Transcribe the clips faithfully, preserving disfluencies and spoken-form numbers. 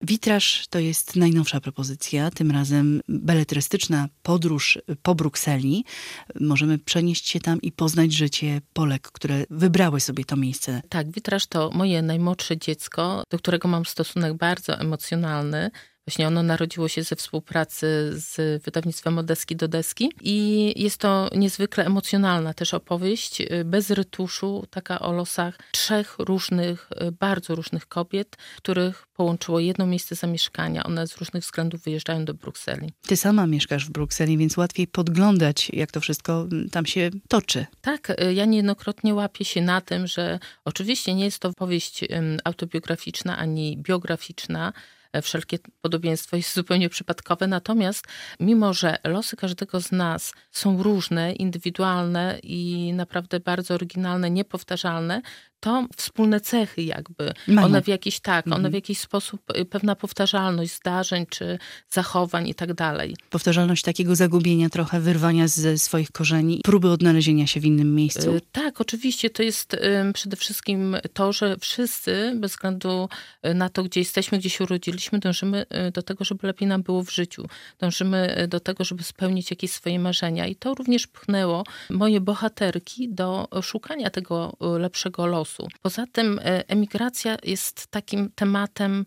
Witraż to jest najnowsza propozycja, tym razem beletrystyczna podróż po Brukseli. Możemy przenieść się tam i poznać życie Polek, które wybrały sobie to miejsce. Tak, Witraż to moje najmłodsze dziecko, do którego mam stosunek bardzo emocjonalny. Właśnie ono narodziło się ze współpracy z wydawnictwem Od deski do deski i jest to niezwykle emocjonalna też opowieść, bez retuszu, taka o losach trzech różnych, bardzo różnych kobiet, których połączyło jedno miejsce zamieszkania. One z różnych względów wyjeżdżają do Brukseli. Ty sama mieszkasz w Brukseli, więc łatwiej podglądać, jak to wszystko tam się toczy. Tak, ja niejednokrotnie łapię się na tym, że oczywiście nie jest to powieść autobiograficzna ani biograficzna. Wszelkie podobieństwo jest zupełnie przypadkowe, natomiast mimo, że losy każdego z nas są różne, indywidualne i naprawdę bardzo oryginalne, niepowtarzalne, to wspólne cechy jakby, Mają. one w jakiś tak, Mhm. one w jakiś sposób, pewna powtarzalność zdarzeń czy zachowań i tak dalej. Powtarzalność takiego zagubienia trochę, wyrwania ze swoich korzeni, próby odnalezienia się w innym miejscu. Y, Tak, oczywiście to jest y, przede wszystkim to, że wszyscy, bez względu na to, gdzie jesteśmy, gdzie się urodziliśmy, dążymy y, do tego, żeby lepiej nam było w życiu. Dążymy y, do tego, żeby spełnić jakieś swoje marzenia. I to również pchnęło moje bohaterki do szukania tego y, lepszego losu. Poza tym y, emigracja jest takim tematem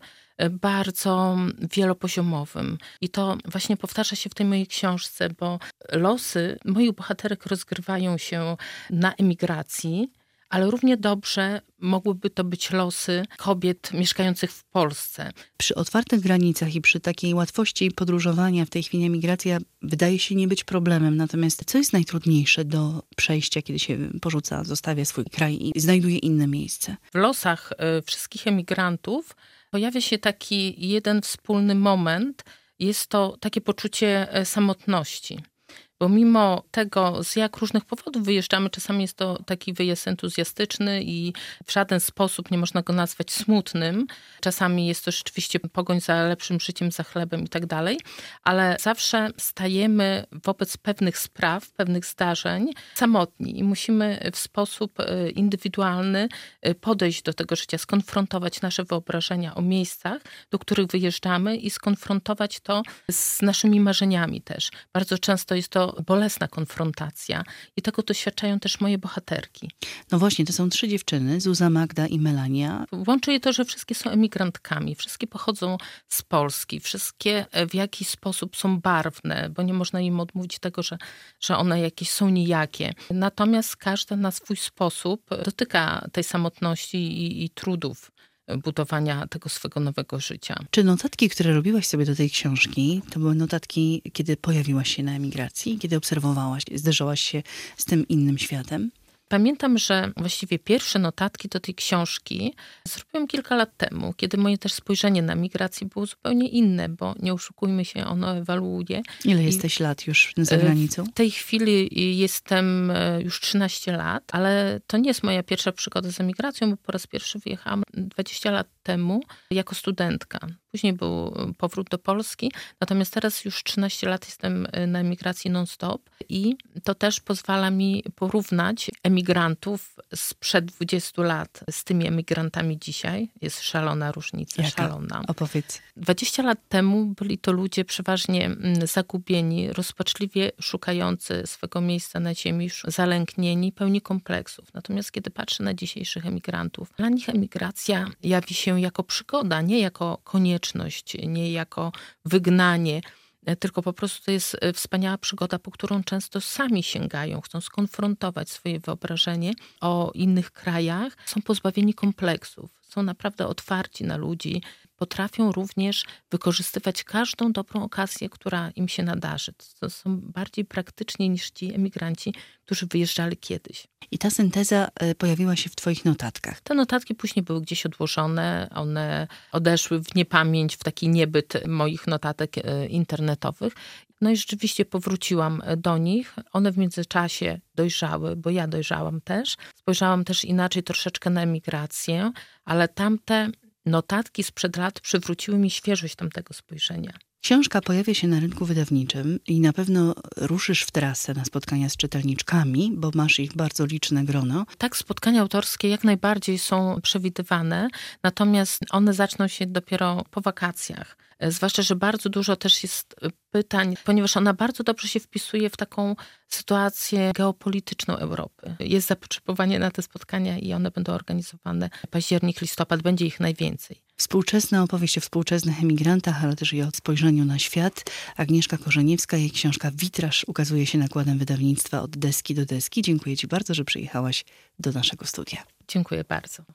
bardzo wielopoziomowym. I to właśnie powtarza się w tej mojej książce, bo losy moich bohaterek rozgrywają się na emigracji, ale równie dobrze mogłyby to być losy kobiet mieszkających w Polsce. Przy otwartych granicach i przy takiej łatwości podróżowania w tej chwili emigracja wydaje się nie być problemem. Natomiast co jest najtrudniejsze do przejścia, kiedy się porzuca, zostawia swój kraj i znajduje inne miejsce? W losach y, wszystkich emigrantów pojawia się taki jeden wspólny moment. Jest to takie poczucie e, samotności. Bo mimo tego, z jak różnych powodów wyjeżdżamy, czasami jest to taki wyjazd entuzjastyczny i w żaden sposób nie można go nazwać smutnym. Czasami jest to rzeczywiście pogoń za lepszym życiem, za chlebem i tak dalej, ale zawsze stajemy wobec pewnych spraw, pewnych zdarzeń samotni i musimy w sposób indywidualny podejść do tego życia, skonfrontować nasze wyobrażenia o miejscach, do których wyjeżdżamy i skonfrontować to z naszymi marzeniami też. Bardzo często jest to bolesna konfrontacja i tego doświadczają też moje bohaterki. No właśnie, to są trzy dziewczyny, Zuza, Magda i Melania. Łączy je to, że wszystkie są emigrantkami, wszystkie pochodzą z Polski, wszystkie w jakiś sposób są barwne, bo nie można im odmówić tego, że, że one jakieś są nijakie. Natomiast każda na swój sposób dotyka tej samotności i, i trudów budowania tego swego nowego życia. Czy notatki, które robiłaś sobie do tej książki, to były notatki, kiedy pojawiłaś się na emigracji, kiedy obserwowałaś, zderzałaś się z tym innym światem? Pamiętam, że właściwie pierwsze notatki do tej książki zrobiłam kilka lat temu, kiedy moje też spojrzenie na migrację było zupełnie inne, bo nie oszukujmy się, ono ewoluuje. Ile I jesteś lat już za granicą? W tej chwili jestem już trzynaście lat, ale to nie jest moja pierwsza przygoda z emigracją, bo po raz pierwszy wyjechałam dwadzieścia lat temu jako studentka. Później był powrót do Polski, natomiast teraz już trzynaście lat jestem na emigracji non-stop i to też pozwala mi porównać emigrantów sprzed dwudziestu lat z tymi emigrantami dzisiaj. Jest szalona różnica, Jaka? szalona. Opowiedz. dwadzieścia lat temu byli to ludzie przeważnie zagubieni, rozpaczliwie szukający swego miejsca na ziemi, już zalęknieni, pełni kompleksów. Natomiast kiedy patrzę na dzisiejszych emigrantów, dla nich emigracja jawi się jako przygoda, nie jako konieczność, nie jako wygnanie, tylko po prostu to jest wspaniała przygoda, po którą często sami sięgają, chcą skonfrontować swoje wyobrażenie o innych krajach, są pozbawieni kompleksów, są naprawdę otwarci na ludzi, potrafią również wykorzystywać każdą dobrą okazję, która im się nadarzy. To są bardziej praktyczni niż ci emigranci, którzy wyjeżdżali kiedyś. I ta synteza pojawiła się w twoich notatkach. Te notatki później były gdzieś odłożone, one odeszły w niepamięć, w taki niebyt moich notatek internetowych. No i rzeczywiście powróciłam do nich. One w międzyczasie dojrzały, bo ja dojrzałam też. Spojrzałam też inaczej troszeczkę na emigrację, ale tamte notatki sprzed lat przywróciły mi świeżość tamtego spojrzenia. Książka pojawia się na rynku wydawniczym i na pewno ruszysz w trasę na spotkania z czytelniczkami, bo masz ich bardzo liczne grono. Tak, spotkania autorskie jak najbardziej są przewidywane, natomiast one zaczną się dopiero po wakacjach. Zwłaszcza, że bardzo dużo też jest pytań, ponieważ ona bardzo dobrze się wpisuje w taką sytuację geopolityczną Europy. Jest zapotrzebowanie na te spotkania i one będą organizowane październik, listopad, będzie ich najwięcej. Współczesna opowieść o współczesnych emigrantach, ale też i o spojrzeniu na świat. Agnieszka Korzeniewska, jej książka Witraż ukazuje się nakładem wydawnictwa Od deski do deski. Dziękuję Ci bardzo, że przyjechałaś do naszego studia. Dziękuję bardzo.